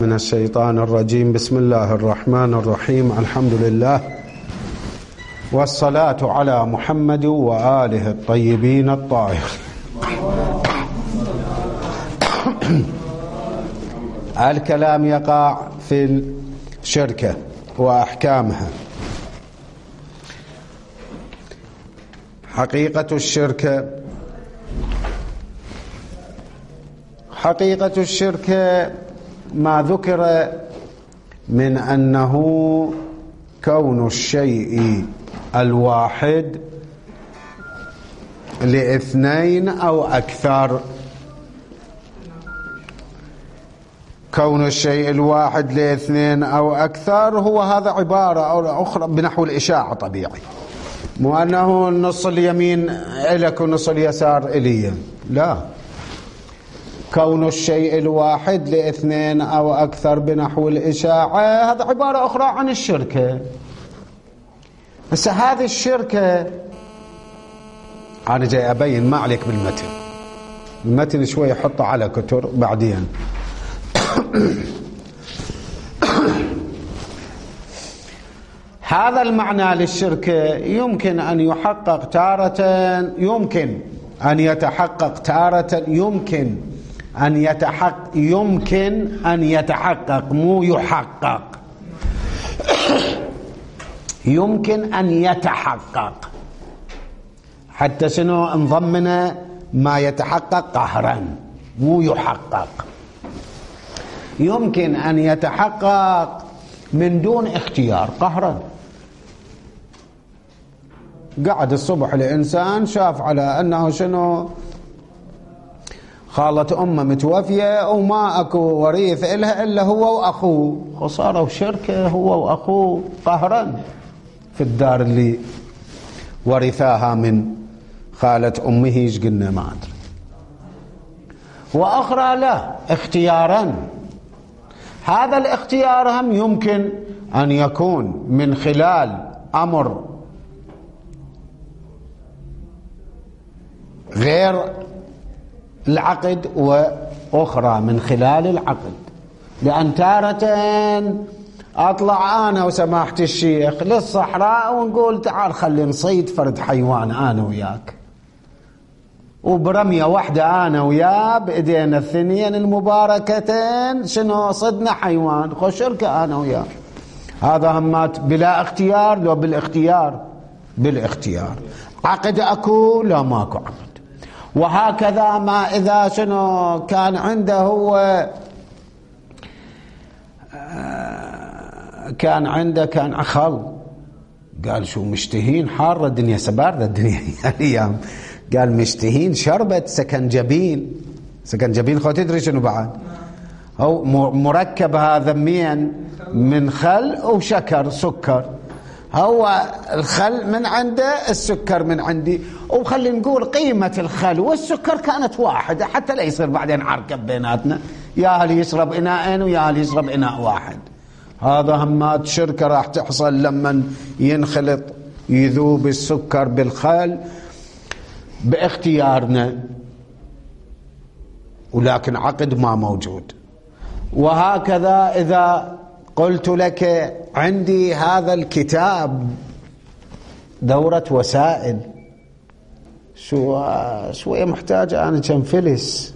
من الشيطان الرجيم. بسم الله الرحمن الرحيم. الحمد لله والصلاة على محمد وآله الطيبين الطاهرين. الكلام يقع في الشركة وأحكامها. حقيقة الشركة ما ذكر من أنه كون الشيء الواحد لاثنين أو أكثر. كون الشيء الواحد لاثنين أو أكثر هو هذا عبارة أخرى بنحو الإشاعة طبيعي، مو أنه نص اليمين إلك ونص اليسار إلي، لا. كون الشيء الواحد لاثنين أو أكثر بنحو الإشاعة هذا عبارة أخرى عن الشركة. بس هذه الشركة أنا جاي أبين، ما عليك بالمتن، المتن شوي حطه على كتر بعدين. هذا المعنى للشركة يمكن أن يحقق تارة، يمكن أن يتحقق تارة، يمكن أن يتحقق مو يحقق، يمكن أن يتحقق. حتى شنو انضمنا ما يتحقق قهرا مو يحقق. يمكن أن يتحقق من دون اختيار قهرا. قعد الصبح الإنسان شاف على أنه شنو خالة أمه متوفية وما أكو وريث إلها إلا هو وأخوه، وصاروا شركة هو وأخوه قهرا في الدار اللي ورثاها من خالة أمه، ايش قلنا ما أدري. وأخرى لا، اختيارا. هذا الاختيار هم يمكن أن يكون من خلال أمر غير العقد، وأخرى من خلال العقد. لأن تارة أطلع أنا وسماحة الشيخ للصحراء ونقول تعال خلي نصيد فرد حيوان أنا وياك، وبرمية واحدة أنا وياه بإيدينا الثنين المباركتين شنو صدنا حيوان، خو شركة أنا وياه. هذا همات بلا اختيار لو بالاختيار، بالاختيار. عقد أكو لا ماكو عقد. وهكذا ما إذا شنو كان عنده هو كان خل، قال شو مشتهين حارة الدنيا سباردة الدنيا الأيام، قال مشتهين شربت سكنجبين خو تدري شنو بعد أو مركب هذا من خل وشكر سكر. هو الخل من عنده، السكر من عندي، وخلي نقول قيمة الخل والسكر كانت واحدة حتى لا يصير بعدين عركب بيناتنا، يا هل يشرب إناءين ويا هل يشرب إناء واحد. هذا همات شركة راح تحصل لما ينخلط يذوب السكر بالخل باختيارنا، ولكن عقد ما موجود. وهكذا إذا قلت لك عندي هذا الكتاب دورة وسائل، شوية محتاجة أنا كم فلس،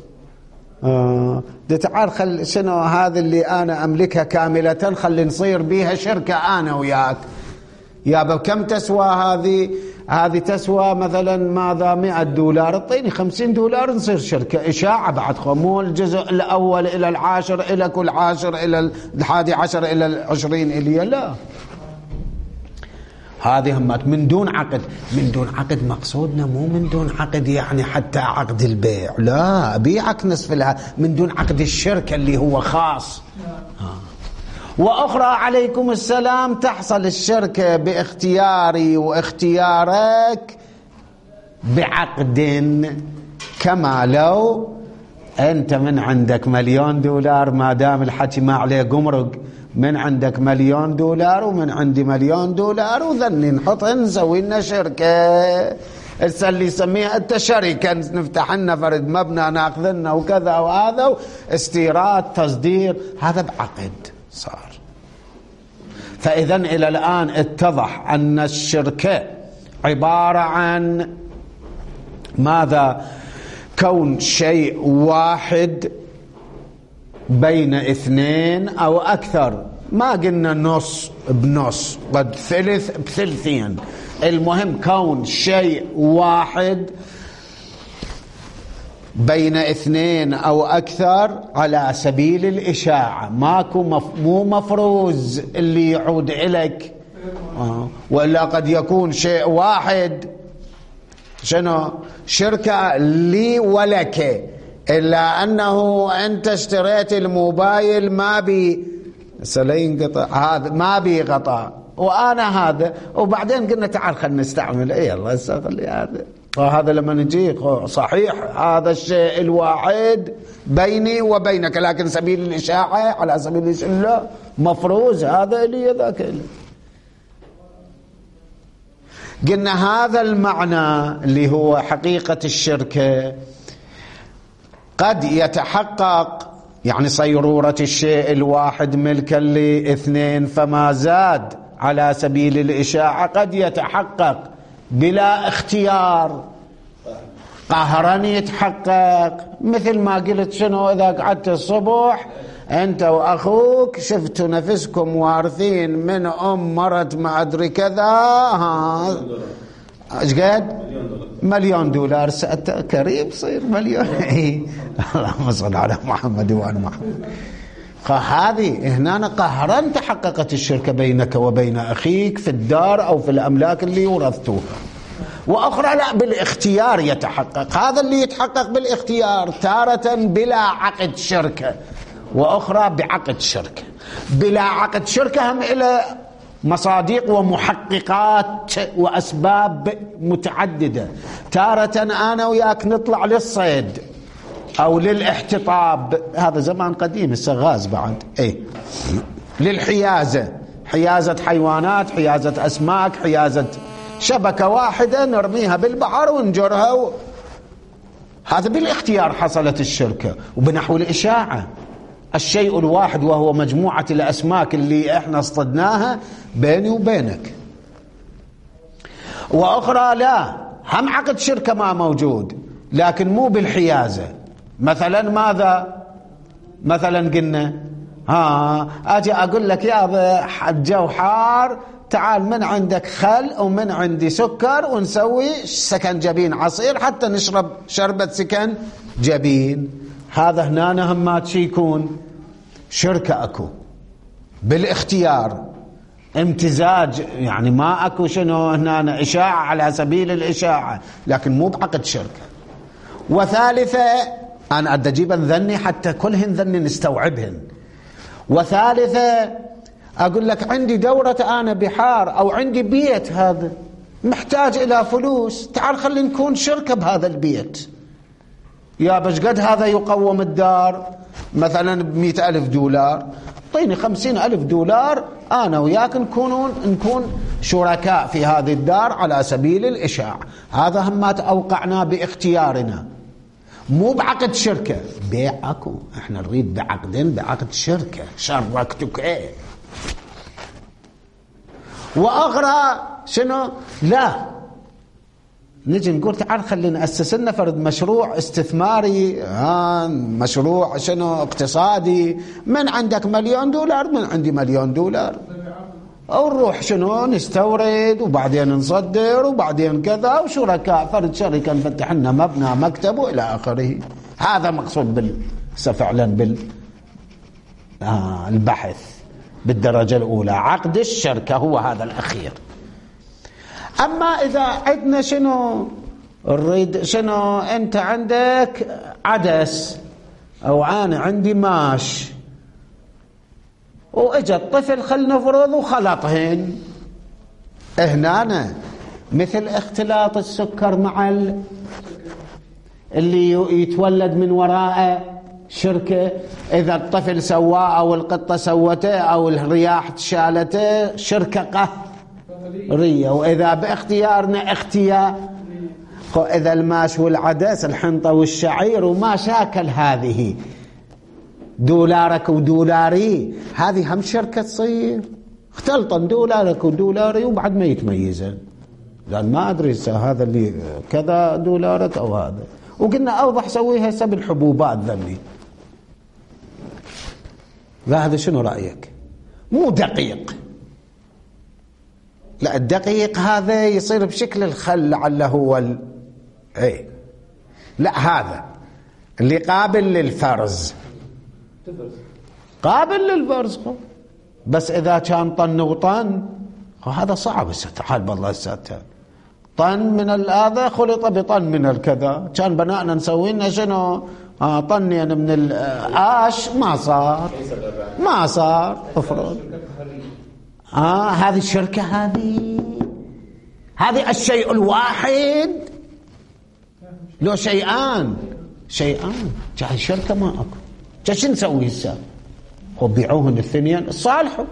تعال خل شنو هذا اللي أنا أملكها كاملة خلي نصير بيها شركة أنا وياك. يابا كم تسوى هذه تسوى مثلا ماذا $100، اعطيني $50 نصير شركة. إشاعة بعد، مو الجزء الأول إلى العاشر إلى كل عاشر إلى 11 إلى 20 إلي، لا. هذه همات من دون عقد. من دون عقد مقصودنا مو من دون عقد يعني حتى عقد البيع، لا، أبيعك نصف لها، من دون عقد الشركة اللي هو خاص. وأخرى عليكم السلام تحصل الشركة باختياري واختيارك بعقد، كما لو أنت من عندك $1,000,000 ما دام الحكي ما عليه قمرق، من عندك $1,000,000 ومن عندي $1,000,000 وذني نحط نسوي لنا شركة. اللي يسميها أنت شركة، نفتح لنا فرد مبنى ناخذ لنا وكذا وهذا استيراد تصدير، هذا بعقد صار. فإذا إلى الآن اتضح أن الشركة عبارة عن ماذا؟ كون شيء واحد بين اثنين أو أكثر، ما قلنا نص بنص، قد ثلث بثلثين، المهم كون شيء واحد بين اثنين أو أكثر على سبيل الإشاعة، مو مفروز اللي يعود إليك، وإلا قد يكون شيء واحد شنو شركة لي ولك، إلا أنه أنت اشتريت الموبايل ما بي سلينقطع، هذا ما بي غطاء وأنا هذا، وبعدين قلنا تعال خلنا نستعمل الله استغل هذا. وهذا لما نجي صحيح هذا الشيء الواحد بيني وبينك، لكن سبيل الإشاعة على سبيل الإشاعة مفروز، هذا إلي ذاك إلي. قلنا هذا المعنى اللي هو حقيقة الشركة قد يتحقق، يعني صيرورة الشيء الواحد ملكا لاثنين فما زاد على سبيل الإشاعة، قد يتحقق بلا اختيار، قهرا يتحقق، مثل ما قلت شنو إذا قعدت الصبح أنت وأخوك شفتوا نفسكم وارثين من مرت ما أدري كذا، ايش قد $1,000,000 كريم صير مليون. اللهم صل على محمد وعلى محمد. فهذه هنا قهرا تحققت الشركة بينك وبين أخيك في الدار أو في الأملاك اللي ورثتوها، وأخرى لا بالاختيار يتحقق. هذا اللي يتحقق بالاختيار تارة بلا عقد شركة، وأخرى بعقد شركة. بلا عقد شركة هم إلى مصادق ومحققات وأسباب متعددة. تارة أنا وياك نطلع للصيد أو للاحتطاب، هذا زمان قديم السغاز بعد، للحيازة، حيازة حيوانات، حيازة أسماك، حيازة شبكة واحدة نرميها بالبحر ونجرها هذا بالاختيار حصلت الشركة. وبنحو الإشاعة الشيء الواحد وهو مجموعة الأسماك اللي احنا اصطدناها بيني وبينك. وأخرى لا، هم عقد شركة ما موجود لكن مو بالحيازة. مثلا ماذا؟ مثلا قلنا أجي أقول لك يا الجو حار، تعال من عندك خل ومن عندي سكر ونسوي سكنجبين عصير حتى نشرب شربة سكنجبين. هذا هنا همات شي يكون شركة أكو بالاختيار، امتزاج، يعني ما أكو شنو هنا إشاعة على سبيل الإشاعة لكن مو بعقد شركة. وثالثة أنا أجيبن ذني حتى كلهن ذني نستوعبهن. وثالثة أقول لك عندي دورة أنا بحار أو عندي بيت هذا محتاج إلى فلوس، تعال خلي نكون شركة بهذا البيت. يا بش قد هذا يقوم الدار مثلا $100,000، طيني $50,000 أنا وياك نكون شركاء في هذه الدار على سبيل الإشاعة. هذا همات أوقعنا باختيارنا مو بعقد شركة. بيع أكو، احنا نريد بعقد شركة، شركتك وأغرى شنو لا نجي نقول تعال خلينا نأسس لنا فرد مشروع استثماري، مشروع شنو اقتصادي، من عندك $1,000,000 من عندي $1,000,000، أو نروح شنو نستورد وبعدين نصدر وبعدين كذا، وشركاء فرد شركة نفتح لنا مبنى مكتب وإلى آخره. هذا مقصود فعلا البحث بالدرجة الأولى. عقد الشركة هو هذا الأخير. أما إذا عندنا شنو نريد، شنو أنت عندك عدس أو أنا عندي ماش وإجا الطفل خل نفرض وخلطهن، هنا مثل اختلاط السكر مع اللي يتولد من وراءه شركة. إذا الطفل سواه أو القطة سوته أو الرياح شالته شركة قهرية. وإذا باختيارنا إذا الماش والعدس الحنطة والشعير وما شاكل هذه دولارك ودولاري، هذه هم شركة تصير اختلطن دولارك ودولاري وبعد ما يتميزن، لأن ما أدري هذا اللي كذا دولارك أو هذا. وقلنا أوضح سويها هسه بالحبوبات ذني. لا هذا شنو رأيك؟ مو دقيق، لا الدقيق هذا يصير بشكل الخل لعله هو ايه، لا هذا اللي قابل للفرز، قابل للفرز. بس إذا كان طن وطن هذا صعب. تعال بالله الساتر، طن من هذا خلط بطن من الكذا، كان بناءنا نسوي لنا شنو طنين من الآش، ما صار افرض. هذه الشركة، هذه الشيء الواحد لو شيئان جاي شركة ما أكو، شو نسوي هسه؟ وبيعوهن الاثنين صالحوا.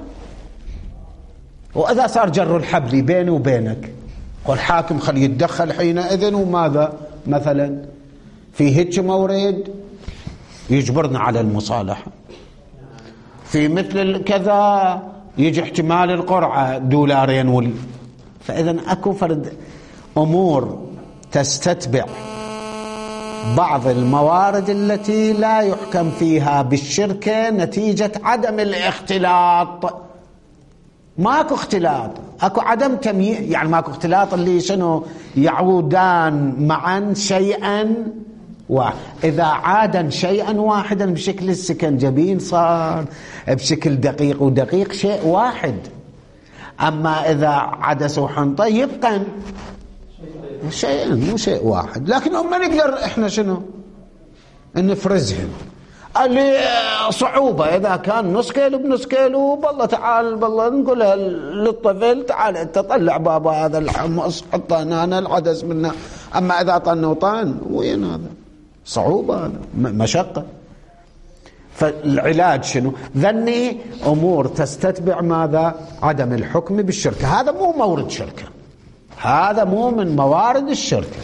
وإذا صار جر الحبل بيني وبينك والحاكم خلي يتدخل حينئذ، وماذا مثلا في هيك مورد يجبرنا على المصالحة، في مثل كذا يجي احتمال القرعة $2 فإذا أكو فرد أمور تستتبع بعض الموارد التي لا يحكم فيها بالشركة نتيجة عدم الاختلاط. ماكو اختلاط، اكو عدم تمييز، يعني ماكو اختلاط اللي شنو يعودان معا شيئا واحد. إذا عادا شيئا واحدا بشكل السكنجبين صار بشكل دقيق، ودقيق شيء واحد. أما إذا عدس وحنطة يبقى شيئين مو شيء واحد، لكن ما نقدر إحنا شنو نفرزهم. اللي صعوبة إذا كان نص كيلو بنص كيلو، بالله تعال بالله نقولها للطفل تعال أنت طلع بابا هذا الحمص حط هنا العدس منه. أما إذا طن وطن وين هذا صعوبة، هذا مشقة. فالعلاج شنو؟ ذني أمور تستتبع ماذا؟ عدم الحكم بالشركة. هذا مو مورد شركة، هذا مو من موارد الشركة،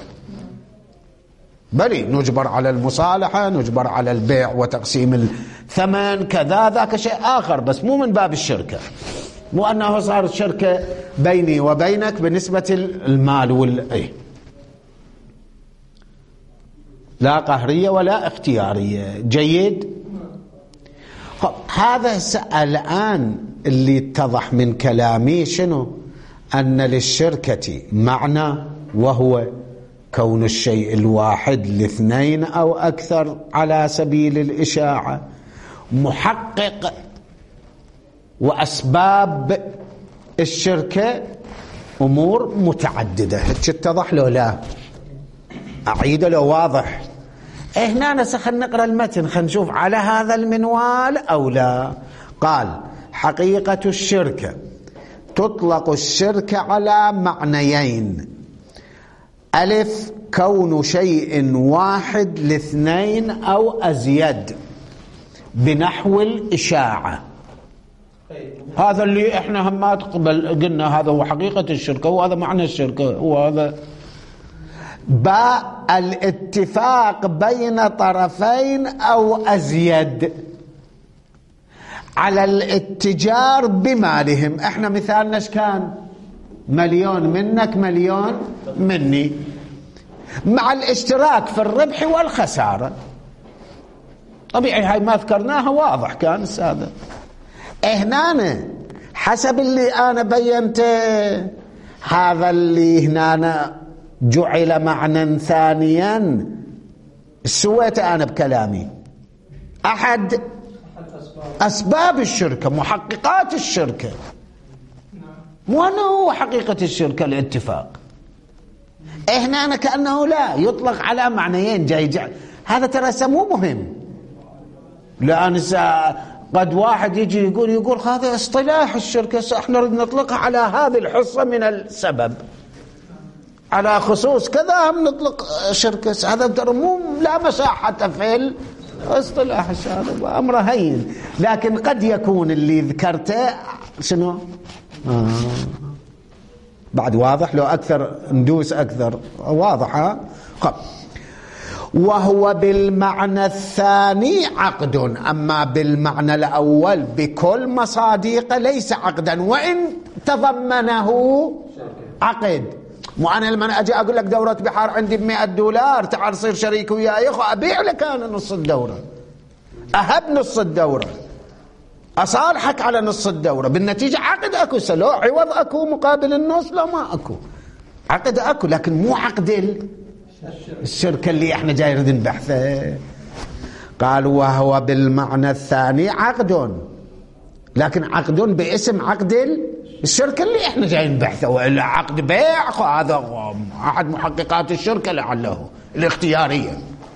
بل نجبر على المصالحة، نجبر على البيع وتقسيم الثمن كذا، ذاك شيء آخر، بس مو من باب الشركة. مو أنه صارت شركة بيني وبينك بالنسبة المال لا قهرية ولا اختيارية. جيد. هذا الآن اللي اتضح من كلامي شنو؟ أن للشركة معنى، وهو كون الشيء الواحد لاثنين أو أكثر على سبيل الإشاعة، محقق. وأسباب الشركة أمور متعددة. هيك اتضح له؟ لا أعيد له واضح. هنا خلينا نقرأ المتن، خلينا نشوف على هذا المنوال أو لا. قال: حقيقة الشركة تطلق الشركة على معنيين: ألف كون شيء واحد لاثنين أو أزيد بنحو الإشاعة. هذا اللي احنا هم ما تقبل قلنا هذا هو حقيقة الشركة وهذا معنى الشركة، وهذا باء الاتفاق بين طرفين أو أزيد على الاتجار بمالهم. احنا مثالنا ايش كان؟ 1,000,000 منك 1,000,000 مني، مع الاشتراك في الربح والخسارة. طبيعي هاي ما ذكرناها، واضح كان هذا. هنا حسب اللي أنا بينته، هذا اللي هنا جعل معنى ثانيا سويته أنا بكلامي. أحد أسباب الشركة، محققات الشركة، مو أنه هو حقيقة الشركة الاتفاق. هنا أنا كأنه لا يطلق على معنيين جاي. هذا ترى مو مهم، لأن قد واحد يجي يقول هذا اصطلاح الشركة، احنا نريد نطلقها على هذه الحصة من السبب، على خصوص كذا هم نطلق شركة. هذا ترى مو لا مساحة في اصطلاح هذا أمر هين. لكن قد يكون اللي ذكرته شنو بعد واضح؟ لو أكثر ندوس أكثر واضحة. وهو بالمعنى الثاني عقد، أما بالمعنى الأول بكل مصادق ليس عقدا وإن تضمنه عقد. مو أنا لما أجي أقول لك دورة بحار عندي $100 تعال صير شريك وياي، أبيع لك أنا نص الدورة، أهب نص الدورة، أصالحك على نص الدورة، بالنتيجة عقد أكو، سلو عوض أكو مقابل النص، لا ما أكو عقد أكو، لكن مو عقد الشركة اللي احنا جايين نبحثه. قال وهو بالمعنى الثاني عقد، لكن عقد باسم عقد الشركة اللي احنا جايين نبحثه، وإلا عقد بيع هذا أحد محققات الشركة لعله الاختيارية.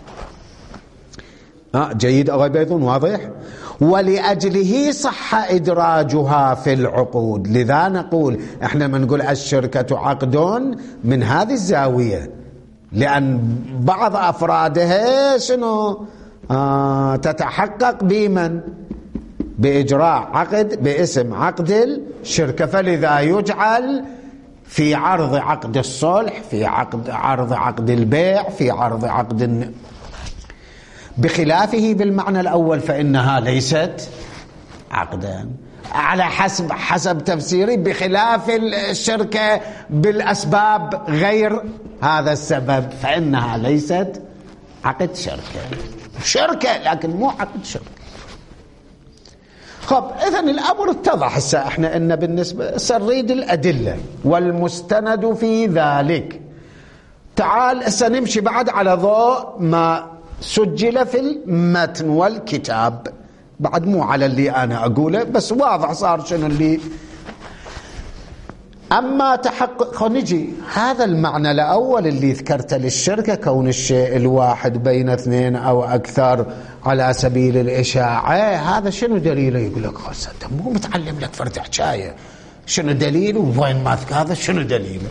جيد أو بيض واضح. ولأجله صح إدراجها في العقود، لذا نقول احنا من نقول الشركة عقد من هذه الزاوية، لأن بعض أفرادها شنو تتحقق بمن؟ بإجراء عقد باسم عقد الشركة، فلذا يجعل في عرض عقد الصلح، في عرض عقد البيع، في عرض عقد بخلافه بالمعنى الأول فإنها ليست عقدا، على حسب تفسيري، بخلاف الشركة بالأسباب غير هذا السبب فإنها ليست عقد شركة لكن مو عقد شركة. إذن الأمر اتضح هسه احنا إن بالنسبة سنريد الأدلة والمستند في ذلك. تعال هسه نمشي بعد على ضوء ما سجل في المتن والكتاب، بعد مو على اللي أنا أقوله، بس واضح صار شنو اللي. أما تحقق، نجي هذا المعنى الأول اللي ذكرته للشركة، كون الشيء الواحد بين اثنين أو أكثر على سبيل الإشاعة، هذا شنو دليله؟ يقول لك خلاص أنت مو متعلم لك فرد حكاية، شنو دليله وين ما هذا شنو دليله؟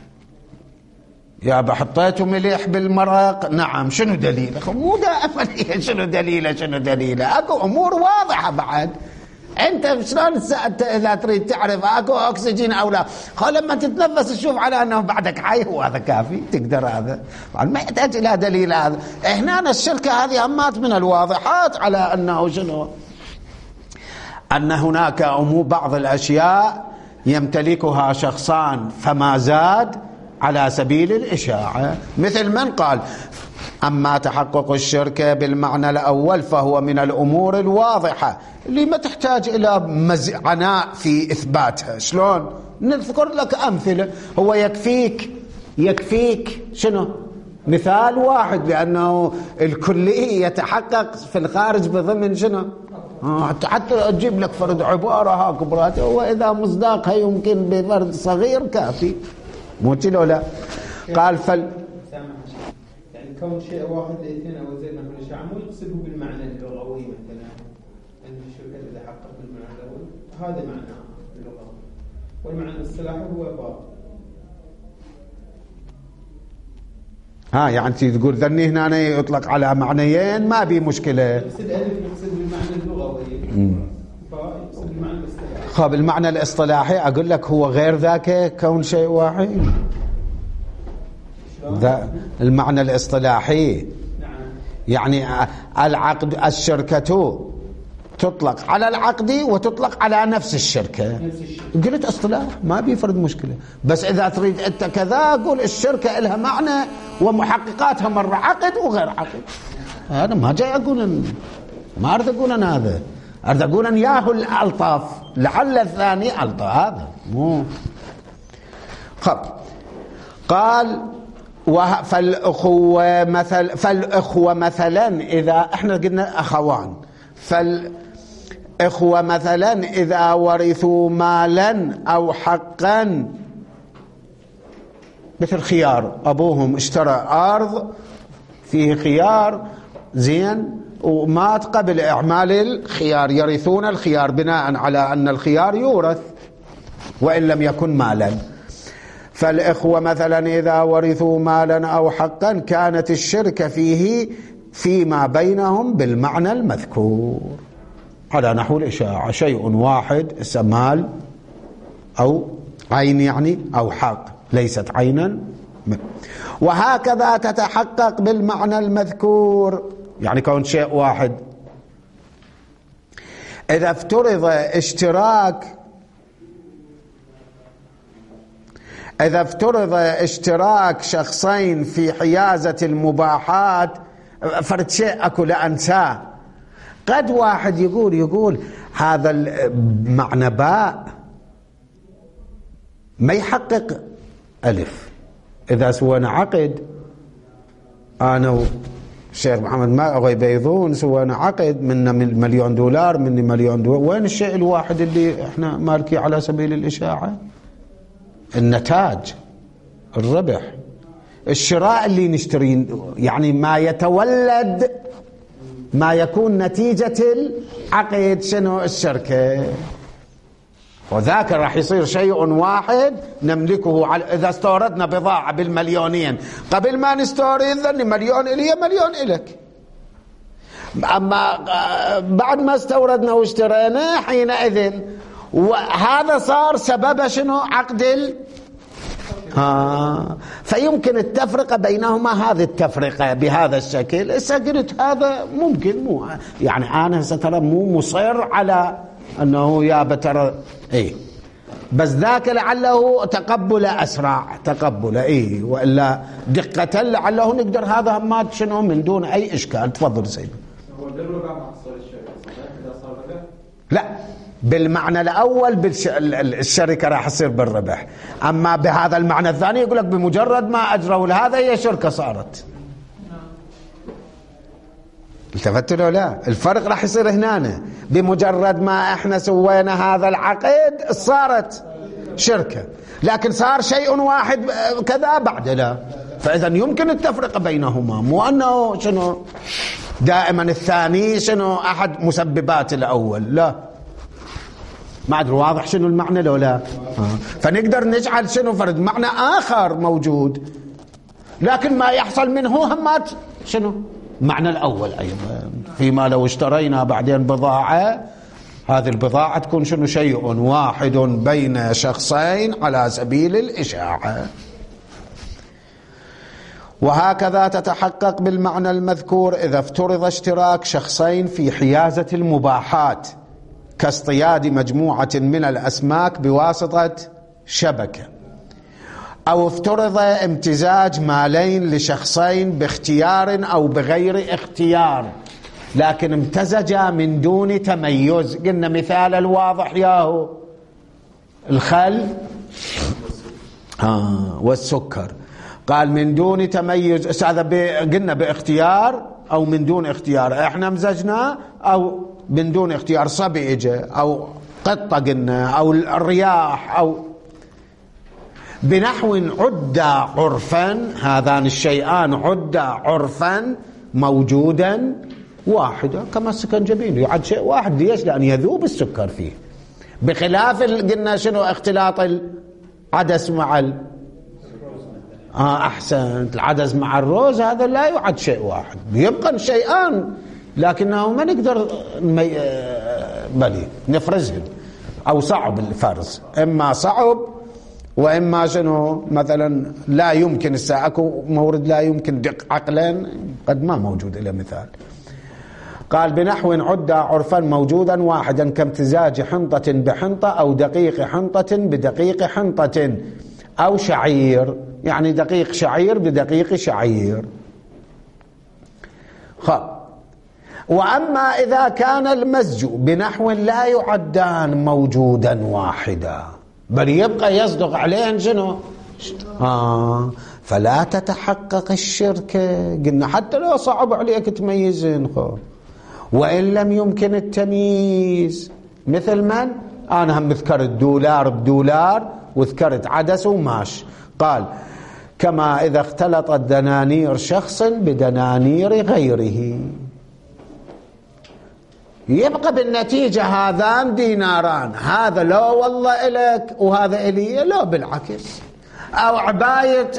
يا حطيته مليح بالمرق، نعم شنو دليله؟ مو دا أفليه شنو دليله أكو أمور واضحة بعد. أنت شلون إذا تريد تعرف أكو أكسجين أو لا، لما تتنفس تشوف على أنه بعدك حي، وهذا كافي تقدر، هذا ما يحتاج إلى دليل. هذا هنا الشركة هذه أمات من الواضحات على أنه شنو، أن هناك بعض الأشياء يمتلكها شخصان فما زاد على سبيل الإشاعة، مثل من قال أما تحقق الشركة بالمعنى الأول فهو من الأمور الواضحة اللي ما تحتاج إلى عناء في إثباتها. شلون؟ نذكر لك أمثلة، هو يكفيك شنو؟ مثال واحد، لأنه الكلي يتحقق في الخارج بضمن شنو؟ حتى أجيب لك فرد عبارة ها كبراته، وإذا مصداقها يمكن بفرد صغير كافي، مو كده لا. قال يعني كون شيء واحد لاثنين او زيد من الاشاعه مو يقصده بالمعنى اللغوي، مثلا ان الشركه تتحقق بالمعنى الاول، هذا معنى اللغوي، والمعنى الاصطلاحي هو يعني تقول ذني هنا يطلق على معنيين ما بي مشكله. يقصد بالمعنى اللغوي، فيقصد بالمعنى الاصطلاحي. المعنى الاصطلاحي اقول لك هو غير ذاك كون شيء واحد. المعنى الاصطلاحي يعني العقد، الشركة تطلق على العقد وتطلق على نفس الشركة. قلت اصطلاح ما بيفرد مشكلة، بس إذا تريد أنت كذا قول الشركة لها معنى ومحققاتها مرة عقد وغير عقد. هذا ما جاي أقول، ما أريد أقول أنا هذا، أريد أقول أن ياهو الألطاف لعل الثاني ألطاف، هذا مو قال فالأخوة مثلا إذا احنا قلنا أخوان، فالأخوة مثلا إذا ورثوا مالا أو حقا، مثل خيار، أبوهم اشترى أرض فيه خيار زين ومات قبل إعمال الخيار، يرثون الخيار بناء على أن الخيار يورث وإن لم يكن مالا. فالإخوة مثلا إذا ورثوا مالا أو حقا كانت الشركة فيه فيما بينهم بالمعنى المذكور، على نحو الإشاعة، شيء واحد مال أو عين يعني أو حق، ليست عينا. وهكذا تتحقق بالمعنى المذكور، يعني كون شيء واحد. إذا افترض اشتراك شخصين في حيازة المباحات، فرد شيء أكو لأنساه، قد واحد يقول هذا المعنى باء ما يحقق ألف. إذا سوينا عقد أنا والشيخ محمد ماء بيضون، سوينا عقد منا $1,000,000 مني $1,000,000، وين الشيء الواحد اللي احنا مالكي على سبيل الإشاعة؟ النتاج، الربح، الشراء اللي نشتري، يعني ما يتولد، ما يكون نتيجة العقد شنو؟ الشركة. وذاك راح يصير شيء واحد نملكه. إذا استوردنا بضاعة $1,000,000 قبل ما نستورد $1,000,000 إلي $1,000,000 إلك. أما بعد ما استوردنا واشترينا حينئذ وهذا صار سبب شنو؟ عقد فيمكن التفرقة بينهما، هذه التفرقة بهذا الشكل. قلت هذا ممكن، مو يعني أنا سترى مو مصر على أنه يا بتر بس ذاك لعله تقبل أسرع، تقبل وإلا دقة لعله نقدر هذا ما شنو من دون أي إشكال. تفضل سيدي. هو بالربع ما حصل الشركة إذا صار ربح؟ لا، بالمعنى الأول الشركة راح تصير بالربح، أما بهذا المعنى الثاني يقول لك بمجرد ما أجروا هذا هي شركة صارت. التفتوا له؟ لا، الفرق راح يصير هنا. بمجرد ما احنا سوينا هذا العقد صارت شركة، لكن صار شيء واحد كذا بعد لا. فإذا يمكن التفرقة بينهما، مو أنه شنو دائما الثاني شنو أحد مسببات الأول، لا. ما أدري واضح شنو المعنى لو لا. فنقدر نجعل شنو فرد معنى آخر موجود، لكن ما يحصل منه همات شنو معنى الأول أيضا. فيما لو اشترينا بعدين بضاعة، هذه البضاعة تكون شنو شيء واحد بين شخصين على سبيل الإشاعة. وهكذا تتحقق بالمعنى المذكور إذا افترض اشتراك شخصين في حيازة المباحات، كاصطياد مجموعة من الأسماك بواسطة شبكة، أو افترض امتزاج مالين لشخصين باختيار أو بغير اختيار، لكن امتزجا من دون تميز. قلنا مثال الواضح ياهو الخل والسكر، قال من دون تميز. هذا قلنا باختيار أو من دون اختيار، احنا مزجنا أو من دون اختيار، صبي اجى أو قطة قلنا أو الرياح أو بنحو عدا عرفا. هذان الشيئان عدا عرفا موجودا واحدا، كما السكنجبين يعد شيء واحد. ليش؟ لأن يذوب السكر فيه، بخلاف قلنا شنو اختلاط العدس مع أحسنت، العدس مع الروز، هذا لا يعد شيء واحد، يبقى شيئان لكنه ما نقدر نفرزهم، أو صعب الفرز، إما صعب وإما شنو مثلا لا يمكن. اكو مورد لا يمكن دق عقلا قد ما موجود إلى مثال. قال بنحو عد عرفا موجودا واحدا، كامتزاج حنطة بحنطة أو دقيق حنطة بدقيق حنطة أو شعير، يعني دقيق شعير بدقيق شعير. وأما إذا كان المزج بنحو لا يعدان موجودا واحدا، بل يبقى يصدق عليهن شنو فلا تتحقق الشركة. قلنا حتى لو صعب عليك تميزين وإن لم يمكن التمييز. مثل من؟ أنا هم ذكرت دولار بدولار وذكرت عدس وماش. قال كما إذا اختلطت دنانير شخص بدنانير غيره، يبقى بالنتيجة هذان ديناران، هذا لو والله إلك وهذا إلي، لو بالعكس. أو عباية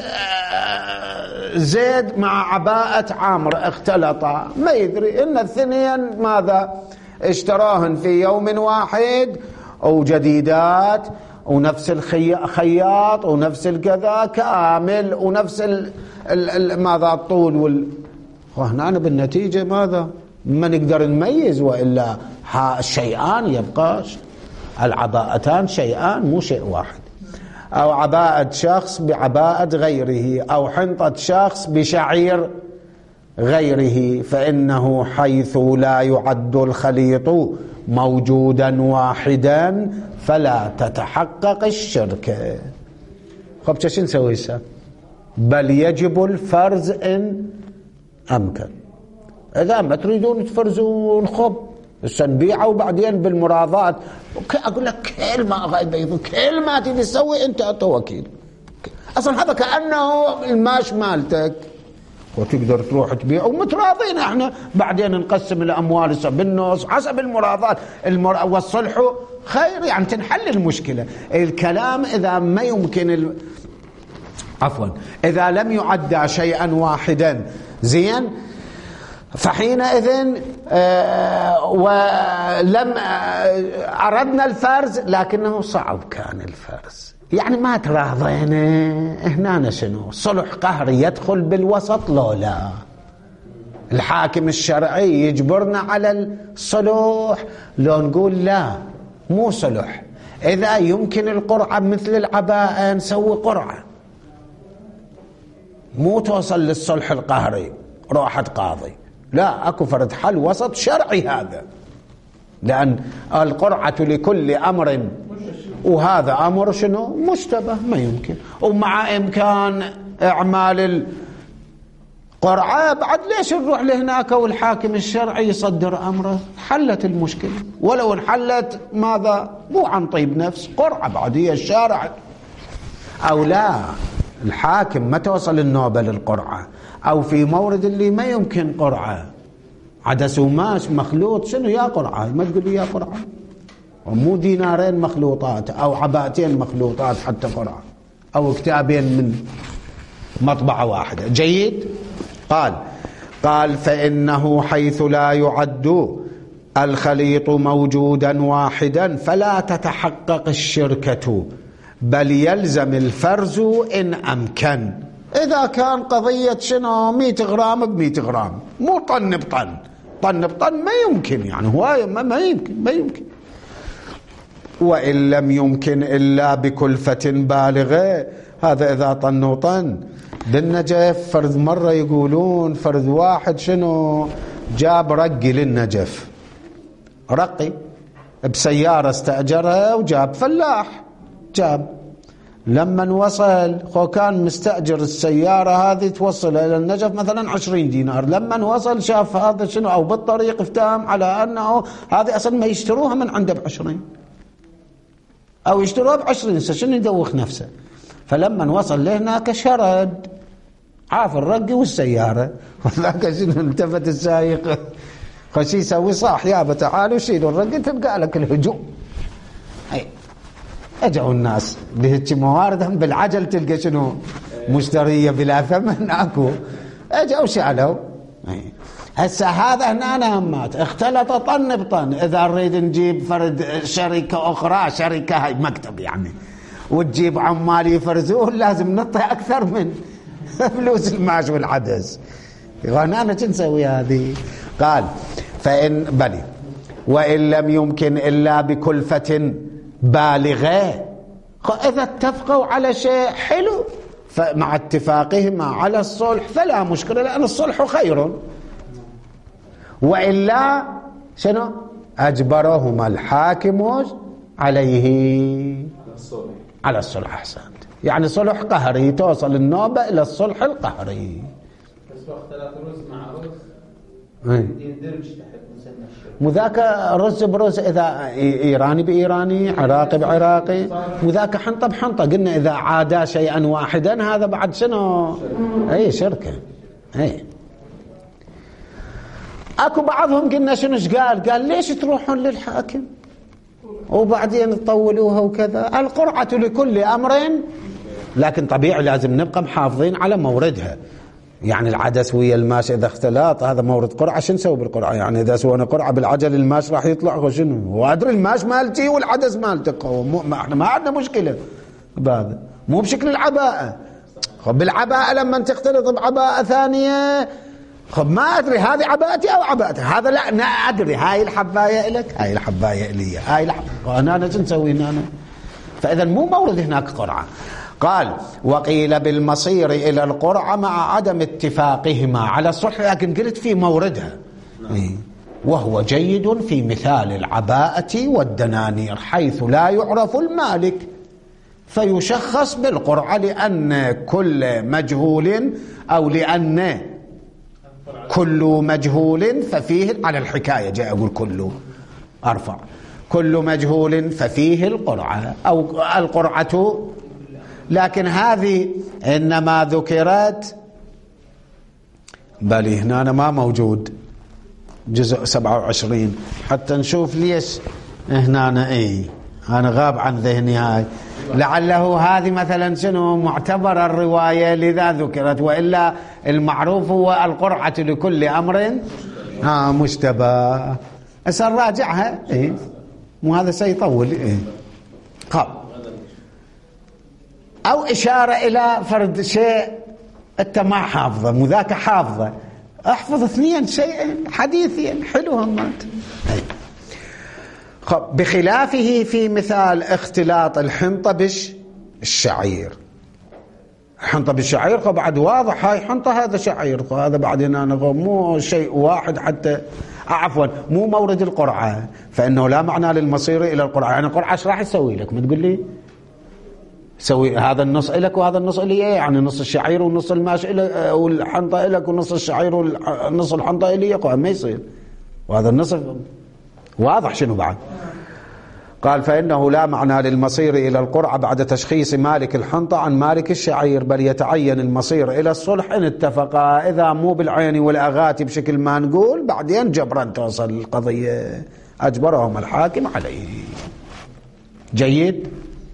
زيد مع عباءة عامر اختلطا، ما يدري إن الثنين ماذا اشتراهن في يوم واحد أو جديدات، ونفس الخياط ونفس الكذا كامل ونفس ماذا الطول وهنا بالنتيجة ماذا ما نقدر نميز، وإلا الشيئان يبقاش، العباءتان شيئان مو شيء واحد، أو عباءة شخص بعباءة غيره، أو حنطة شخص بشعير غيره، فإنه حيث لا يعد الخليط موجودا واحدا فلا تتحقق الشركة. خب شو نسوي هسه؟ بل يجب الفرز إن أمكن. إذا ما تريدون تفرزون خب هسه نبيعه وبعدين بالمراضات. أقول لك كلمة تيجي تسوي أنت وكيل، أصلا هذا كأنه الماش مالتك وتقدر تروح تبيع ومتراضين احنا، بعدين نقسم الأموال بالنص حسب المراضات. والصلح خير، يعني تنحل المشكلة. الكلام إذا ما يمكن إذا لم يعد شيئا واحدا زين، فحينئذ ولم أردنا الفرز لكنه صعب كان الفرز، يعني ما تراضينا. هنا شنو؟ صلح قهري يدخل بالوسط لو لا؟ الحاكم الشرعي يجبرنا على الصلح لو نقول لا مو صلح؟ إذا يمكن القرعة مثل العباءة نسوي قرعة، مو توصل للصلح القهري روحة قاضي، لا، أكو فرد حل وسط شرعي هذا، لأن القرعة لكل أمر، وهذا أمر شنو؟ مشتبه ما يمكن، ومع إمكان إعمال القرعة بعد ليش نروح لهناك والحاكم الشرعي يصدر أمره؟ حلت المشكلة، ولو انحلت ماذا؟ مو عن طيب نفس، قرعة بعد هي الشارع. أو لا، الحاكم ما توصل النوبة للقرعة، أو في مورد اللي ما يمكن قرعة، عدس وماش مخلوط، شنو يا قرعة؟ ما تقول لي يا قرعة، ومو دينارين مخلوطات أو عباءتين مخلوطات حتى قرعة، أو كتابين من مطبعة واحدة. جيد؟ قال فإنه حيث لا يعد الخليط موجودا واحدا فلا تتحقق الشركة، بل يلزم الفرز إن أمكن. إذا كان قضية شنو 100 غرام ب100 غرام، مو طن بطن، طن بطن ما يمكن، يعني هواية ما يمكن. وإن لم يمكن إلا بكلفة بالغة، هذا إذا طن وطن. بالنجف فرد مرة يقولون فرد واحد شنو جاب رقي للنجف، رقي بسيارة استأجرها وجاب فلاح، جاب لما وصل كان مستأجر السيارة هذه توصل إلى النجف مثلا 20 دينار، لما وصل شاف هذا شنو، أو بالطريق افتهم على أنه هذه أصلا ما يشتروها من عنده ب20 أو يشتروها ب20، شنو يدوخ نفسه. فلما وصل لهناك شرد عاف الرقي والسيارة، وذاك شنو التفت السايق خشي يسوي صاح يابا تعالوا شيلوا الرقي تلقى لك الهجوم. اجوا الناس بهيك مواردهم بالعجل تلقى شنو مشتريه بلا ثمن اكو، اجوا شالوا. هسه هذا هنا نهمات اختلط طن بطن. اذا نريد نجيب فرد شركه اخرى، شركه هاي مكتب يعني، وتجيب عمال يفرزون، لازم نعطي اكثر من فلوس المعاش والعدس. انا شو نسوي هذه؟ قال فإن بلي وإن لم يمكن إلا بكلفة بالغة. إذا اتفقوا على شيء حلو فمع اتفاقهما على الصلح فلا مشكلة، لأن الصلح خير. وإلا شنو؟ أجبرهما الحاكم عليه على الصلح. أحسنت، يعني صلح قهري، توصل النوبة إلى الصلح القهري. بس اختلاط رز مع رز يندرج تحت مسمى الشرك. وذاك رز برز، إذا إيراني بإيراني، عراقي بعراقي، وذاك حنطة بحنطة. قلنا إذا عادا شيئا واحدا هذا بعد شنو؟ أي شركة. أي أكو بعضهم قلنا شنو قال ليش تروحون للحاكم وبعدين تطولوها وكذا؟ القرعة لكل أمر، لكن طبيعي لازم نبقى محافظين على موردها. يعني العدس ويا الماش إذا اختلط هذا مورد قرعة، شو نسوي بالقرعة؟ يعني إذا سوينا قرعة بالعجل الماش راح يطلع وشنو؟ وأدري الماش مالتي والعدس مالتك، احنا ما عندنا مشكلة بهذا، مو بشكل العباءة. خب بالعباءة لما تختلط بعباءة ثانية، خب ما أدري هذه عباءتي أو عباءتك، هذا لا أنا أدري هاي الحباية لك هاي الحباية إلي هاي أنا شو نسوي أنا؟ فإذا مو مورد هناك قرعة. قال وقيل بالمصير إلى القرعة مع عدم اتفاقهما على الصلح، لكن قلت في موردها وهو جيد في مثال العباءة والدنانير حيث لا يعرف المالك فيشخص بالقرعة، لأن كل مجهول أو لأن كل مجهول ففيه على الحكاية جاء أقول كل أرفع كل مجهول ففيه القرعة أو القرعة، لكن هذه إنما ذكرت بل هنا أنا ما موجود جزء 27 حتى نشوف ليش هنا أنا غاب عن ذهني هاي، لعله هذه مثلا شنو معتبر الرواية لذا ذكرت، وإلا المعروف هو القرعة لكل أمر مشتبه. راجعها مو هذا سيطول قاب أو إشارة إلى فرد شيء أنت ما حافظه مو ذاك حافظه، احفظ اثنين شيئين حديثين حلوهم مات. بخلافه في مثال اختلاط الحنطة بالشعير، حنطة بالشعير بعد واضح هاي حنطة هذا شعير، هذا بعدين أنا مو شيء واحد حتى عفوا مو مورد القرعة، فإنه لا معنى للمصير إلى القرعة. يعني القرعة ايش راح يسوي لك؟ ما تقول لي سوي هذا النص إلك وهذا النص إلي، يعني نص الشعير ونص الماش إلك والحنطة إلك ونص الشعير ونص الحنطة إلي، ما يصير، وهذا النص واضح شنو بعد. قال فإنه لا معنى للمصير إلى القرعة بعد تشخيص مالك الحنطة عن مالك الشعير، بل يتعين المصير إلى الصلح إن اتفقا، إذا مو بالعين والأغاتي بشكل ما نقول بعدين جبرا توصل القضية، أجبرهم الحاكم عليه. جيد.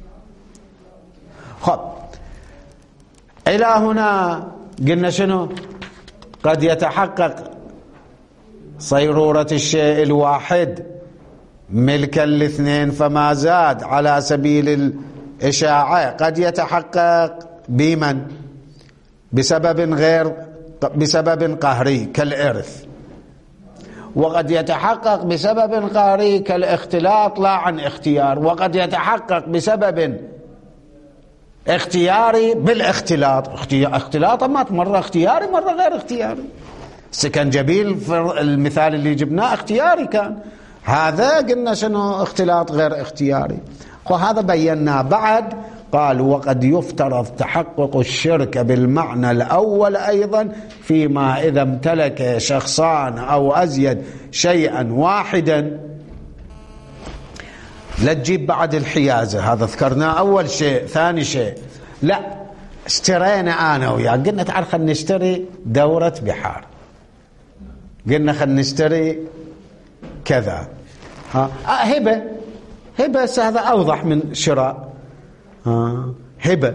خب إلى هنا قلنا شنو؟ قد يتحقق صيرورة الشيء الواحد ملكا الاثنين فما زاد على سبيل الإشاعة، قد يتحقق بمن؟ بسبب قهري كالإرث، وقد يتحقق بسبب قهري كالاختلاط لا عن اختيار، وقد يتحقق بسبب اختياري بالاختلاط، اختلاط مرة اختياري مرة غير اختياري. سكنجبيل في المثال اللي جبناه اختياري كان، هذا قلنا شنو اختلاط غير اختياري، وهذا بيناه بعد. قال وقد يفترض تحقق الشرك بالمعنى الأول أيضا فيما إذا امتلك شخصان أو أزيد شيئا واحدا. لا تجيب بعد الحيازة، هذا ذكرناه أول شيء. ثاني شيء لا اشترينا أنا وياك قلنا تعال خلنا نشتري دورة بحار، قلنا خلنا نشتري كذا هبة هذا أوضح من شراء. هبة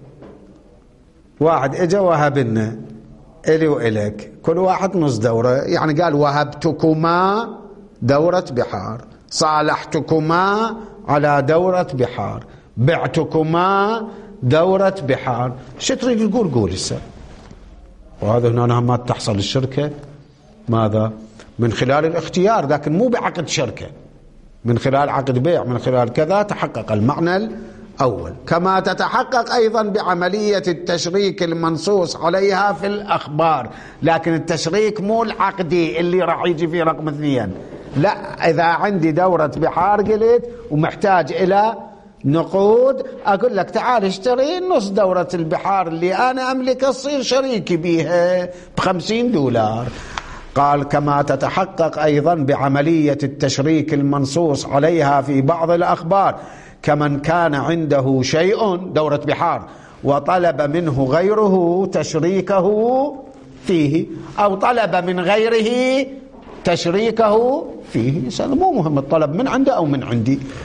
واحد اجا وهبنا إلي وإلك كل واحد نص دورة، يعني قال وهبتكما دورة بحار، صالحتكما على دورة بحار، بعتكما دورة بحار، شو تريد تقول؟ قول السر. وهذا هنا ما تحصل الشركة ماذا؟ من خلال الاختيار، لكن مو بعقد شركة، من خلال عقد بيع، من خلال كذا تحقق المعنى الأول. كما تتحقق أيضا بعملية التشريك المنصوص عليها في الأخبار، لكن التشريك مو العقدي اللي راح يجي فيه رقم 2. لا، إذا عندي دورة بحار قلت ومحتاج إلى نقود، أقول لك تعال اشتري نص دورة البحار اللي أنا أملكها، تصير شريكي بيها $50. قال كما تتحقق أيضا بعملية التشريك المنصوص عليها في بعض الأخبار، كمن كان عنده شيء دورة بحار وطلب منه غيره تشريكه فيه، أو طلب من غيره تشريكه فيه، هذا مو مهم الطلب من عنده أو من عندي.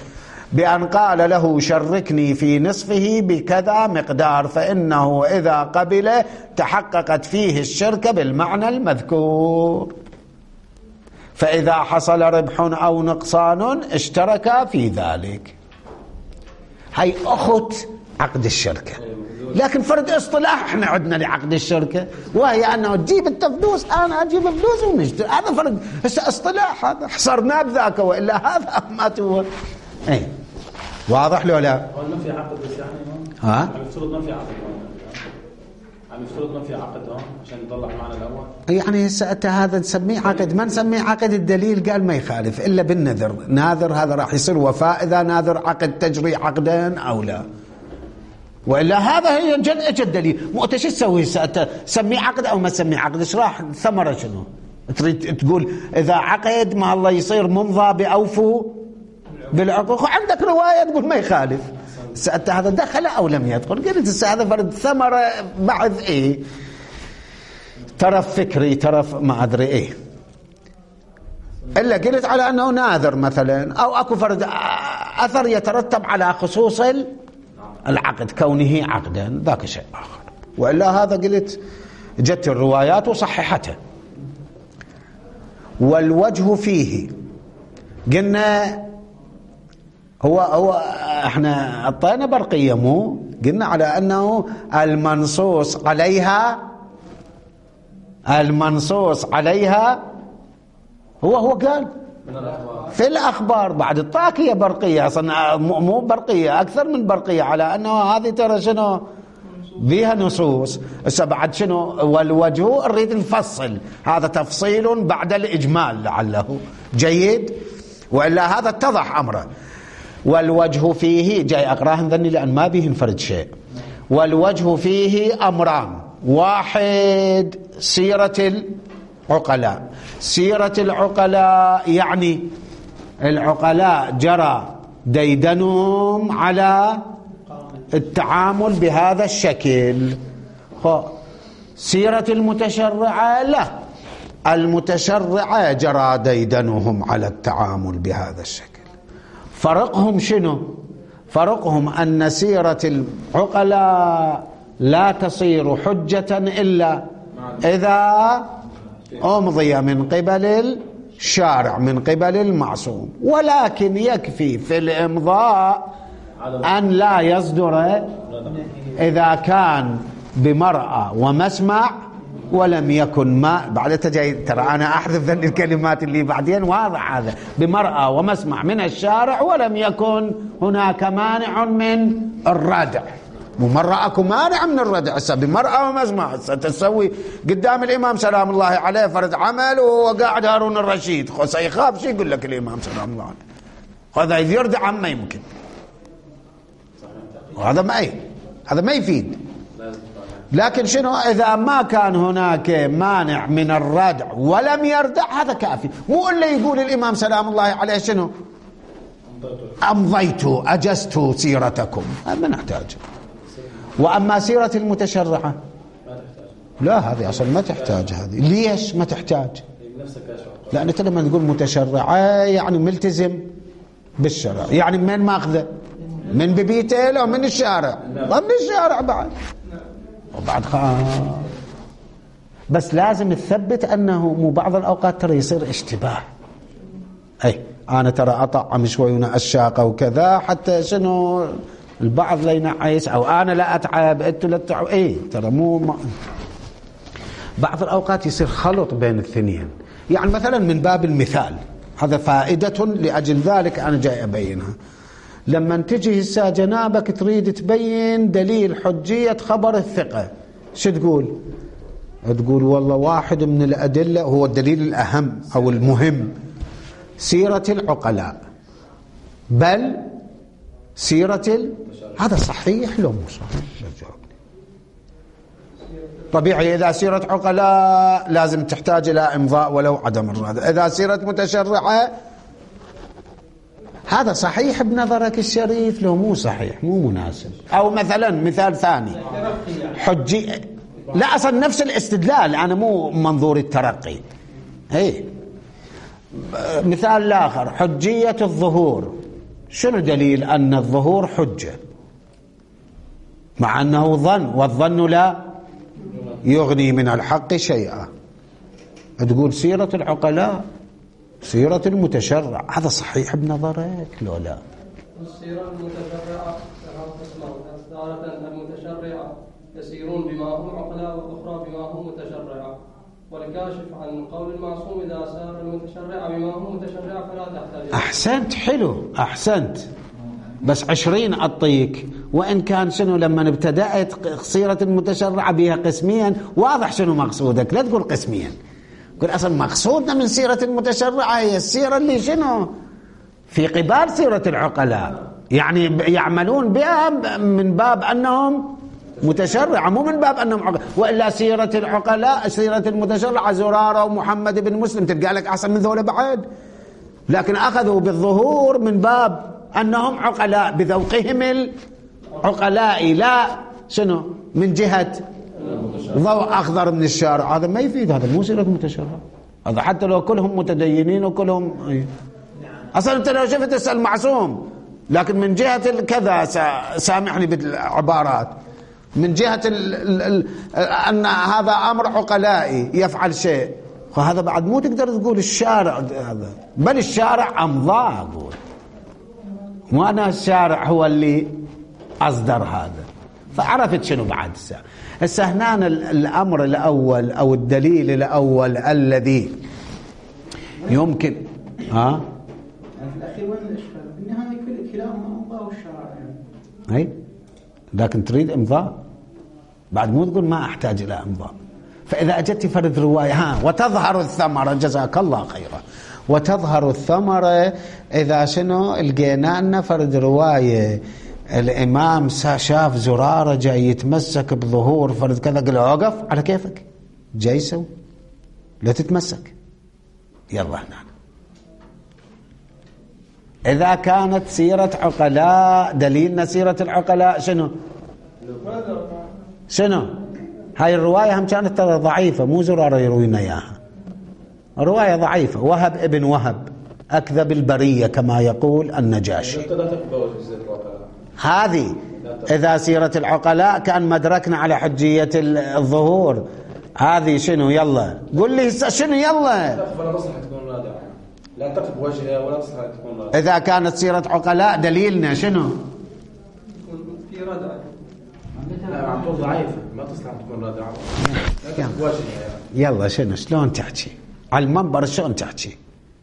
بأن قال له شركني في نصفه بكذا مقدار، فإنه إذا قبل تحققت فيه الشركة بالمعنى المذكور، فإذا حصل ربح أو نقصان اشتركا في ذلك. هي أخت عقد الشركة. لكن فرد اصطلاح احنا عدنا لعقد الشركة، وهي أنه تجيب انت فلوس أنا أجيب فلوس ونشتري. هذا فرد اصطلاح، هذا حصرناه بذاك، وإلا هذا ما تو ايه. واضح لو لا؟ ما في عقد بس يعني ها؟ المفترض ما في عقد، المفترض ما في عقد عشان يطلع معنا الأول. يعني سأت هذا نسميه عقد، ما نسميه عقد. الدليل قال ما يخالف إلا بالنذر. ناذر هذا راح يصير وفاء إذا ناذر عقد تجري عقدا أو لا، وإلا هذا هي جد دليل. مو أنت شو تسوي؟ سميه عقد أو ما تسميه عقد؟ إيش راح ثمرة شنو؟ تريد تقول إذا عقد ما الله يصير ممضى بأوفوا بالعقوق، عندك رواية تقول ما يخالف. سألت هذا دخل أو لم يدخل؟ قلت هذا فرد ثمرة بعد إيه، ترف فكري، ترف ما أدري إيه. إلا قلت على أنه ناذر مثلا، أو أكو فرد أثر يترتب على خصوص العقد كونه عقدا، ذاك شيء آخر. وإلا هذا قلت جت الروايات وصححته. والوجه فيه قلنا هو احنا اعطينا برقية، مو قلنا على أنه المنصوص عليها هو قال في الأخبار. بعد الطاكية برقية أصلا، مو برقية، أكثر من برقية، على أنه هذه ترى شنو بها نصوص. هسه بعد شنو والوجه نريد نفصل، هذا تفصيل بعد الإجمال لعله جيد، وإلا هذا اتضح أمره. والوجه فيه جاي أقراهم ذني لأن ما به انفرد شيء. والوجه فيه أمران: واحد سيرة العقلاء. سيرة العقلاء يعني العقلاء جرى ديدنهم على التعامل بهذا الشكل. سيرة المتشرعة لا، المتشرعة جرى ديدنهم على التعامل بهذا الشكل. فرقهم شنو؟ فرقهم أن سيرة العقلاء لا تصير حجة إلا إذا أمضي من قبل الشارع، من قبل المعصوم. ولكن يكفي في الإمضاء أن لا يصدر إذا كان بمرأة ومسمع ولم يكن ما بعد تجي. ترى أنا أحذف ذني الكلمات اللي بعدين، واضح هذا بمرأة ومسمع من الشارع ولم يكن هناك مانع من الردع. مرة أكو مانع من الردع. هسه بمرأة ومسمع تسوي قدام الإمام سلام الله عليه فرد عمل وقاعد هارون الرشيد، سيخاف شي يقول لك الإمام سلام الله عليه، هذا يردع ما يمكن، وهذا هذا ما يفيد. لكن شنو إذا ما كان هناك مانع من الردع ولم يردع هذا كافي. مو إلا يقول الإمام سلام الله عليه شنو أمضيت أجزت سيرتكم، ما نحتاج. وأما سيرة المتشرعة لا، هذه أصلا ما تحتاج. هذه ليش ما تحتاج؟ لأن أنت لما تقول متشرعة يعني ملتزم بالشرع، يعني من ماخذه من ببيته أو من الشارع؟ من الشارع بعد. وبعد بس لازم تثبت أنه مو بعض الأوقات ترى يصير اشتباه. أي أنا ترى أطعم شوي ونأشاقة وكذا حتى شنو البعض لا ينعيس، أو أنا لا أتعب أنتوا لا تتعبوا. إيه ترى مو بعض الأوقات يصير خلط بين الاثنين. يعني مثلا من باب المثال، هذا فائدة لأجل ذلك أنا جاي أبينها. لما تجي هسه جنابك تريد تبين دليل حجية خبر الثقة، شو تقول؟ تقول والله واحد من الأدلة هو الدليل الأهم أو المهم سيرة العقلاء، بل سيرة هذا صحيح لو مو صحيح؟ طبيعي إذا سيرة عقلاء لازم تحتاج إلى إمضاء ولو عدم الرادع. إذا سيرة متشرعة هذا صحيح بنظرك الشريف لو مو صحيح، مو مناسب. أو مثلا مثال ثاني حجي، لا أصلا نفس الاستدلال، أنا مو منظور الترقي. مثال آخر حجية الظهور، شنو دليل أن الظهور حجة مع أنه ظن، والظن لا يغني من الحق شيئا؟ تقول سيرة العقلاء سيرة المتشرع، هذا صحيح بنظرك لو لا؟ السيرة المتشرعة تارة المتشرعة يسيرون بما هم عقلاء والأخرى بما هم متشرعة، والكاشف عن قول المعصوم إذا سار المتشرع بما هم متشرعة فلا تحتاج. أحسنت، حلو، أحسنت، بس 20 أعطيك. وإن كان شنو لما ابتدأت سيرة المتشرعة بها قسميا، واضح شنو مقصودك، لا تقول قسميا، قل أصلا مقصودنا من سيرة المتشرعة هي السيرة اللي شنو في قبال سيرة العقلاء، يعني يعملون بها من باب أنهم متشرعة، مو من باب أنهم عقلاء. وإلا سيرة العقلاء سيرة المتشرعة زرارة ومحمد بن مسلم تلقى لك أحسن من ذولا بعد، لكن أخذوا بالظهور من باب أنهم عقلاء بذوقهم العقلاء، لا شنو من جهة ضوء أخضر من الشارع. هذا ما يفيد، هذا مو سيرة المتشرع، هذا حتى لو كلهم متدينين وكلهم أصلا أنت لو شفت تسأل معصوم، لكن من جهة كذا سامحني بالعبارات، من جهة أن هذا أمر عقلائي يفعل شيء، فهذا بعد مو تقدر تقول الشارع هذا، بل الشارع أمضى، أقول مو أنا الشارع هو اللي أصدر هذا. فعرفت شنو بعد هسه هنا الأمر الأول أو الدليل الأول الذي يمكن يعني في الأخير وين الإشكال؟ بالنهاية كلاهما أمضاء والشرع أي، لكن تريد إمضاء بعد، مو تقول ما أحتاج إلى إمضاء. فإذا أجدت فرد رواية وتظهر الثمرة، جزاك الله خيرا، وتظهر الثمرة إذا شنو لقينا لنا فرد رواية الإمام شاف زرارة جاي يتمسك بظهور فرد كذا، قال له وقف على كيفك، جاي يسوي لا تتمسك، يلا هنا. إذا كانت سيرة عقلاء دليلنا سيرة العقلاء شنو هاي الرواية هم كانت ترى ضعيفة، مو زرارة يروينا إياها، رواية ضعيفة، وهب ابن وهب أكذب البرية كما يقول النجاشي. هذه إذا سيرة العقلاء كان مدركنا على حجية الظهور، هذه شنو؟ يلا قل لي شنو، يلا ولا مصلحة تكون رادعة، لا تقف وجهها ولا مصلحة تكون رادعة. إذا كانت سيرة عقلاء دليلنا شنو؟ في ردعة، لا معطوف ضعيفة ما تصلح تكون رادعة، لا تقف وجهها. يلا شنو شلون تحكي على المنبر، شلون تحكي؟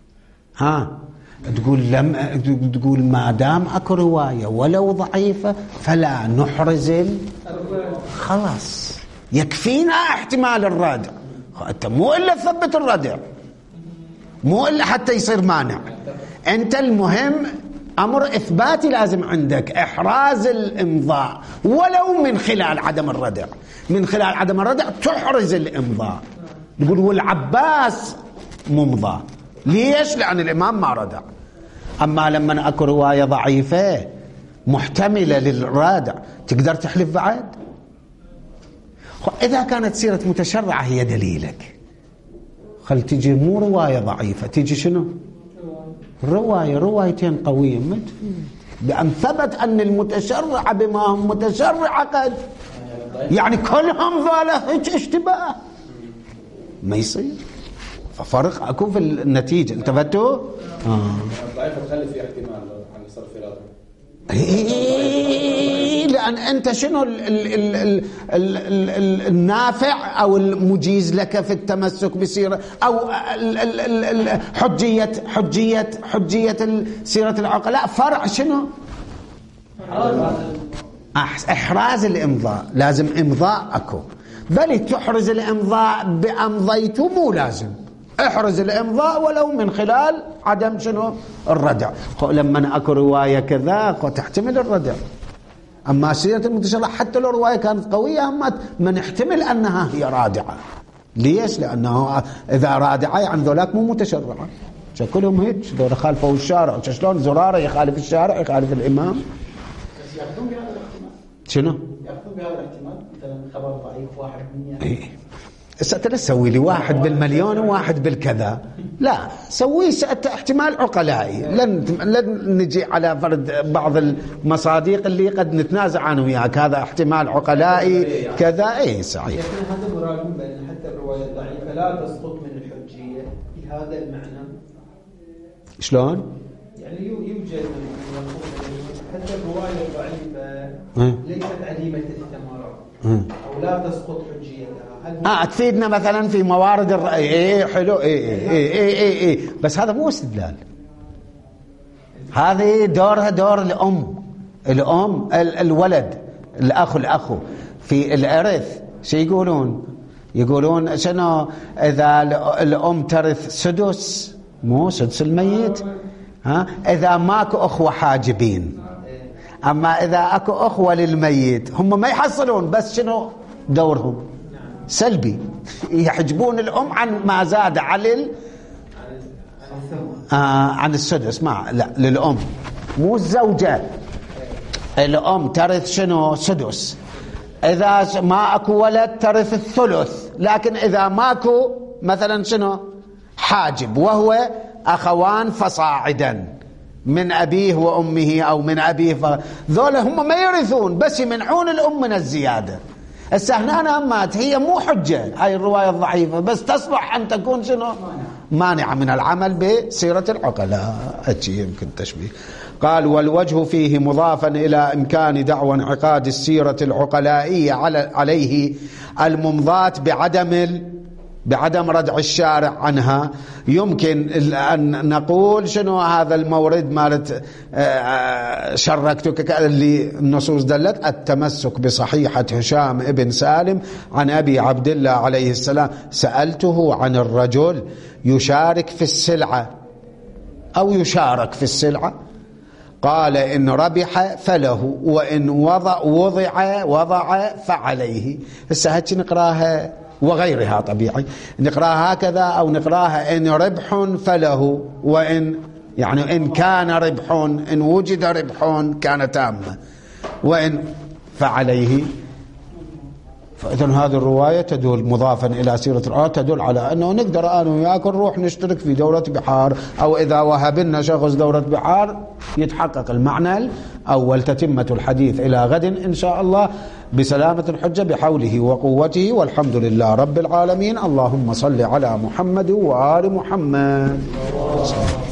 تقول ما دام اكو روايه ولو ضعيفه فلا نحرز خلاص يكفينا احتمال الردع. انت مو الا تثبت الردع، مو الا حتى يصير مانع، انت المهم امر اثباتي لازم عندك، احراز الامضاء ولو من خلال عدم الردع، من خلال عدم الردع تحرز الامضاء. نقول والعباس ممضى، ليش؟ لأن الإمام ما ردع. أما لما أكو رواية ضعيفة محتملة للرادع تقدر تحلف بعد. إذا كانت سيرة متشرعة هي دليلك، خل تجي مو رواية ضعيفة، تجي شنو؟ روايتين قوية، بأن ثبت أن المتشرع بما هم متشرع قد يعني كلهم ذولا هيك اشتباه، ما يصير. ففرق اكو في النتيجه، انتبهتوا؟ ضعيفه تخلي في احتمال عن صرف اراده. لان انت شنو النافع او المجيز لك في التمسك بسيره او حجيه سيره العقلاء فرع شنو؟ احراز الامضاء، لازم امضاء اكو، بل تحرز الامضاء بامضيته، مو لازم احرز الامضاء ولو من خلال عدم شنو؟ الردع. لما اكو روايه كذا تحتمل الردع. اما سيره المتشرع حتى لو روايه كانت قويه ما نحتمل انها هي رادعه. ليش؟ لانه اذا رادعه يعني ذولاك مو متشرعه، شكلهم هيك، ذولا خالفوا الشارع، شلون زراره يخالف الشارع يخالف الامام؟ ياخذون بهذا الاحتمال. شنو؟ ياخذون بهذا الاحتمال، مثلا خبر ضعيف 1 من 100. لا تسوي لي واحد بالمليون وواحد بالكذا، لا سوي احتمال عقلائي. لن نجي على فرد بعض المصادق اللي قد نتنازع عنه وياك، هذا احتمال عقلائي كذا. اي صحيح. لكن هذا مراجع بأن حتى الرواية الضعيفة لا تسقط من الحجية بهذا المعنى. شلون؟ يعني يوجد حتى الرواية الضعيفة ليست عديمة الثمرة أو لا تسقط حجيتها. تفيدنا مثلا في موارد الرأي. حلو. بس هذا مو استدلال، هذه دورها دور الأم الولد الأخ في الإرث. شو يقولون شنو إذا الأم ترث سدس، مو سدس الميت، إذا ماكو أخوة حاجبين. أما إذا أكو أخوة للميت هم ما يحصلون، بس شنو دورهم؟ سلبي، يحجبون الأم عن ما زاد عن السدس. لا للأم، مو الزوجة. الأم ترث شنو؟ سدس. إذا ما أكو ولد ترث الثلث. لكن إذا ماكو مثلا شنو؟ حاجب، وهو أخوان فصاعدا من أبيه وأمه أو من أبيه، ذولا هم ما يرثون، بس يمنعون الأم من الزيادة. هنا أمات هي مو حجة هاي الرواية الضعيفة، بس تصلح أن تكون شنو؟ مانعة من العمل بسيرة العقلاء. يمكن تشبيه. قال: والوجه فيه مضافا إلى إمكان دعوى انعقاد السيرة العقلائية عليه الممضات بعدم ردع الشارع عنها. يمكن أن نقول شنو هذا المورد مالت شركتك اللي النصوص دلت التمسك بصحيحة هشام ابن سالم عن أبي عبد الله عليه السلام: سألته عن الرجل يشارك في السلعة أو يشارك في السلعة، قال: إن ربح فله، وإن وضع فعليه. هسه نقراها وغيرها طبيعي، نقراها هكذا أو نقراها إن ربح فله، وإن يعني إن كان ربح، إن وجد ربح كان تامة، وإن فعليه. فإذا هذه الرواية تدل مضافا إلى سيرة الآية، تدل على أنه نقدر أنا وياك نروح نشترك في دورة بحار، أو إذا وهب لنا شخص دورة بحار يتحقق المعنى الأول. تتمة الحديث إلى غد إن شاء الله بسلامة الحجة بحوله وقوته، والحمد لله رب العالمين. اللهم صل على محمد وآل محمد.